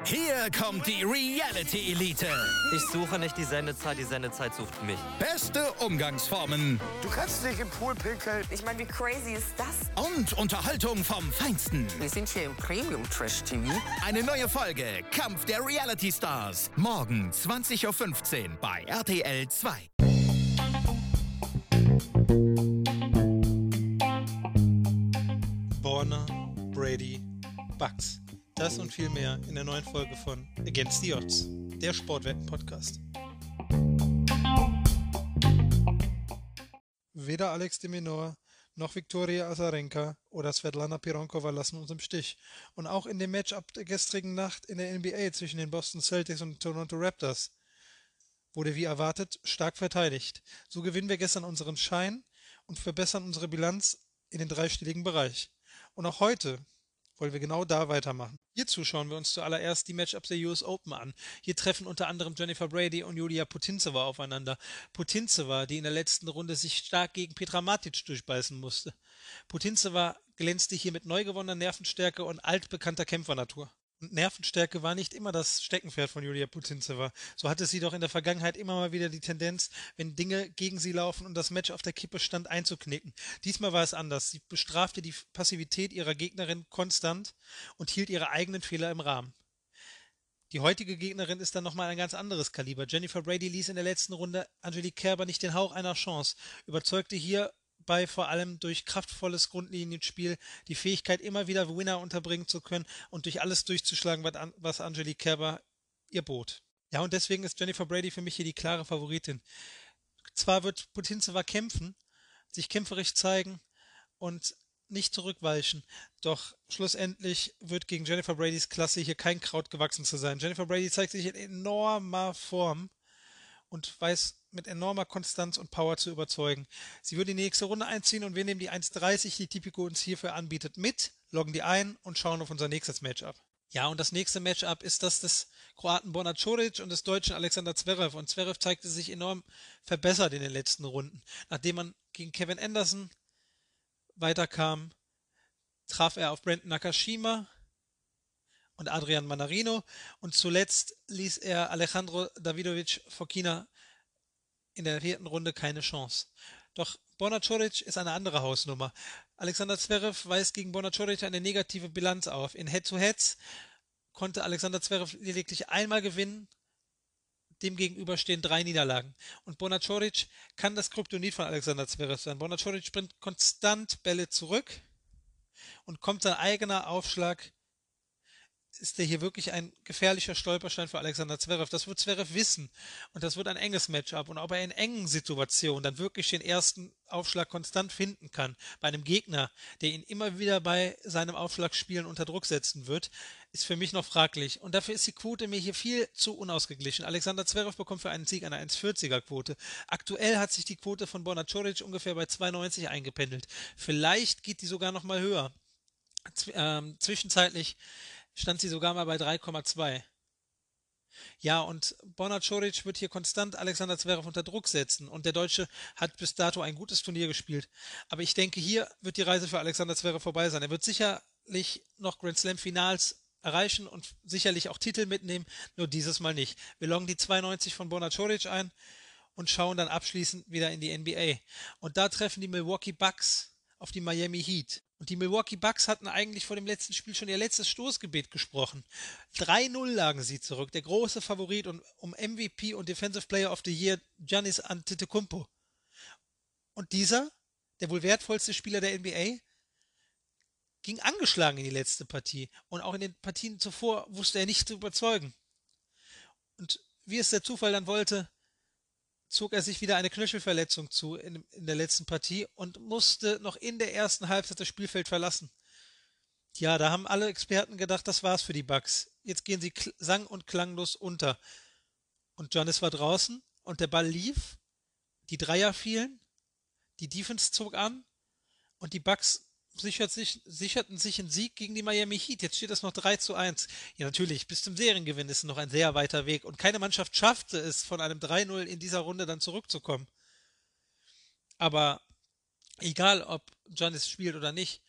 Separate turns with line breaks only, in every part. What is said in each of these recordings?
Hier kommt die Reality Elite.
Ich suche nicht die Sendezeit sucht mich.
Beste Umgangsformen.
Du kannst nicht im Pool pinkeln.
Ich meine, wie crazy ist das?
Und Unterhaltung vom Feinsten.
Wir sind hier im Premium-Trash-TV.
Eine neue Folge Kampf der Reality Stars. Morgen 20.15 Uhr bei RTL 2.
Borna, Brady, Bucks. Das und viel mehr in der neuen Folge von Against the Odds, der Sportwetten-Podcast. Weder Alex de Minaur noch Viktoria Azarenka oder Svetlana Pironkova lassen uns im Stich. Und auch in dem Matchup der gestrigen Nacht in der NBA zwischen den Boston Celtics und Toronto Raptors wurde wie erwartet stark verteidigt. So gewinnen wir gestern unseren Schein und verbessern unsere Bilanz in den dreistelligen Bereich. Und auch heute wollen wir genau da weitermachen. Hierzu schauen wir uns zuallererst die Matchups der US Open an. Hier treffen unter anderem Jennifer Brady und Julia Putintseva aufeinander. Putintseva, die in der letzten Runde sich stark gegen Petra Martic durchbeißen musste. Putintseva glänzte hier mit neu gewonnener Nervenstärke und altbekannter Kämpfernatur. Und Nervenstärke war nicht immer das Steckenpferd von Julia Putintseva. So hatte sie doch in der Vergangenheit immer mal wieder die Tendenz, wenn Dinge gegen sie laufen und das Match auf der Kippe stand, einzuknicken. Diesmal war es anders. Sie bestrafte die Passivität ihrer Gegnerin konstant und hielt ihre eigenen Fehler im Rahmen. Die heutige Gegnerin ist dann nochmal ein ganz anderes Kaliber. Jennifer Brady ließ in der letzten Runde Angelique Kerber nicht den Hauch einer Chance, überzeugte hierbei vor allem durch kraftvolles Grundlinienspiel, die Fähigkeit, immer wieder Winner unterbringen zu können und durch alles durchzuschlagen, was Angelique Kerber ihr bot. Ja, und deswegen ist Jennifer Brady für mich hier die klare Favoritin. Zwar wird Putintseva kämpfen, sich kämpferisch zeigen und nicht zurückweichen, doch schlussendlich wird gegen Jennifer Bradys Klasse hier kein Kraut gewachsen zu sein. Jennifer Brady zeigt sich in enormer Form und weiß mit enormer Konstanz und Power zu überzeugen. Sie würde die nächste Runde einziehen und wir nehmen die 1,30, die Tipico uns hierfür anbietet, mit, loggen die ein und schauen auf unser nächstes Matchup. Ja, und das nächste Matchup ist das des Kroaten Borna Coric und des Deutschen Alexander Zverev. Und Zverev zeigte sich enorm verbessert in den letzten Runden. Nachdem man gegen Kevin Anderson weiterkam, traf er auf Brandon Nakashima und Adrian Manarino und zuletzt ließ er Alejandro Davidovich Fokina in der 4. Runde keine Chance. Doch Borna Coric ist eine andere Hausnummer. Alexander Zverev weist gegen Borna Coric eine negative Bilanz auf. In Head-to-Heads konnte Alexander Zverev lediglich einmal gewinnen, demgegenüber stehen 3 Niederlagen. Und Borna Coric kann das Kryptonit von Alexander Zverev sein. Borna Coric bringt konstant Bälle zurück und kommt sein eigener Aufschlag, ist der hier wirklich ein gefährlicher Stolperstein für Alexander Zverev. Das wird Zverev wissen und das wird ein enges Matchup. Und ob er in engen Situationen dann wirklich den ersten Aufschlag konstant finden kann, bei einem Gegner, der ihn immer wieder bei seinem Aufschlagspielen unter Druck setzen wird, ist für mich noch fraglich. Und dafür ist die Quote mir hier viel zu unausgeglichen. Alexander Zverev bekommt für einen Sieg eine 1,40er Quote. Aktuell hat sich die Quote von Borna Coric ungefähr bei 2,90 eingependelt. Vielleicht geht die sogar noch mal höher. Zwischenzeitlich stand sie sogar mal bei 3,2. Ja, und Borna Coric wird hier konstant Alexander Zverev unter Druck setzen und der Deutsche hat bis dato ein gutes Turnier gespielt. Aber ich denke, hier wird die Reise für Alexander Zverev vorbei sein. Er wird sicherlich noch Grand Slam Finals erreichen und sicherlich auch Titel mitnehmen, nur dieses Mal nicht. Wir loggen die 92 von Borna Coric ein und schauen dann abschließend wieder in die NBA. Und da treffen die Milwaukee Bucks auf die Miami Heat. Und die Milwaukee Bucks hatten eigentlich vor dem letzten Spiel schon ihr letztes Stoßgebet gesprochen. 3-0 lagen sie zurück. Der große Favorit um MVP und Defensive Player of the Year, Giannis Antetokounmpo. Und dieser, der wohl wertvollste Spieler der NBA, ging angeschlagen in die letzte Partie. Und auch in den Partien zuvor wusste er nicht zu überzeugen. Und wie es der Zufall dann wollte, zog er sich wieder eine Knöchelverletzung zu in der letzten Partie und musste noch in der ersten Halbzeit das Spielfeld verlassen. Ja, da haben alle Experten gedacht, das war's für die Bucks. Jetzt gehen sie sang- und klanglos unter. Und Giannis war draußen und der Ball lief, die Dreier fielen, die Defense zog an und die Bucks sicherten sich einen Sieg gegen die Miami Heat. Jetzt steht es noch 3-1. Ja, natürlich, bis zum Seriengewinn ist noch ein sehr weiter Weg. Und keine Mannschaft schaffte es, von einem 3-0 in dieser Runde dann zurückzukommen. Aber egal, ob Giannis spielt oder nicht,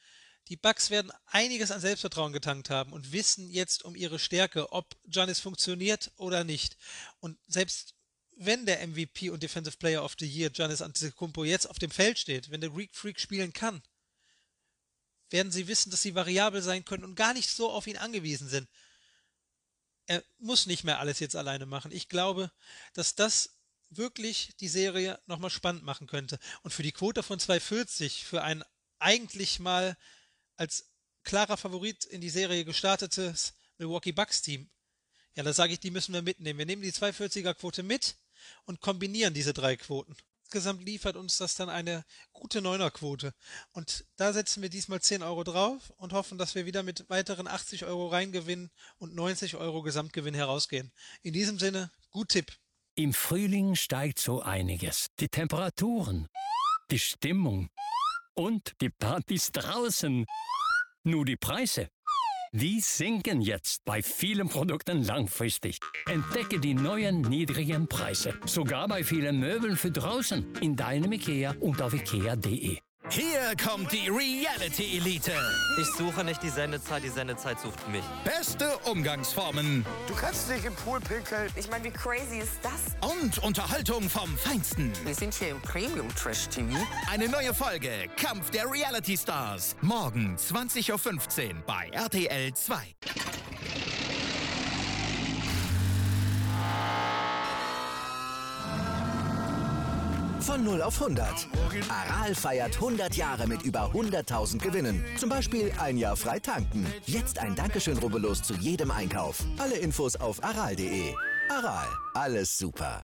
Die Bucks werden einiges an Selbstvertrauen getankt haben und wissen jetzt um ihre Stärke, ob Giannis funktioniert oder nicht. Und selbst wenn der MVP und Defensive Player of the Year Giannis Antetokounmpo jetzt auf dem Feld steht, wenn der Greek Freak spielen kann, werden sie wissen, dass sie variabel sein können und gar nicht so auf ihn angewiesen sind. Er muss nicht mehr alles jetzt alleine machen. Ich glaube, dass das wirklich die Serie nochmal spannend machen könnte. Und für die Quote von 2,40 für ein eigentlich mal als klarer Favorit in die Serie gestartetes Milwaukee Bucks Team, ja, da sage ich, die müssen wir mitnehmen. Wir nehmen die 2,40er Quote mit und kombinieren diese 3 Quoten. Insgesamt liefert uns das dann eine gute 9er Quote. Und da setzen wir diesmal 10 Euro drauf und hoffen, dass wir wieder mit weiteren 80 Euro Reingewinnen und 90 Euro Gesamtgewinn herausgehen. In diesem Sinne, gut Tipp.
Im Frühling steigt so einiges. Die Temperaturen, die Stimmung und die Partys draußen. Nur die Preise, die sinken jetzt bei vielen Produkten langfristig. Entdecke die neuen niedrigen Preise. Sogar bei vielen Möbeln für draußen. In deinem IKEA und auf ikea.de.
Hier kommt die Reality Elite.
Ich suche nicht die Sendezeit sucht mich.
Beste Umgangsformen
Du kannst nicht im Pool pinkeln.
Ich meine, wie crazy ist das?
und Unterhaltung vom Feinsten.
Wir sind hier im Premium Trash TV.
Eine neue Folge Kampf der Reality Stars. Morgen 20.15 Uhr bei RTL 2.
Von 0 auf 100. Aral feiert 100 Jahre mit über 100.000 Gewinnen. Zum Beispiel ein Jahr frei tanken. Jetzt ein Dankeschön, rubbellos zu jedem Einkauf. Alle Infos auf aral.de. Aral, alles super.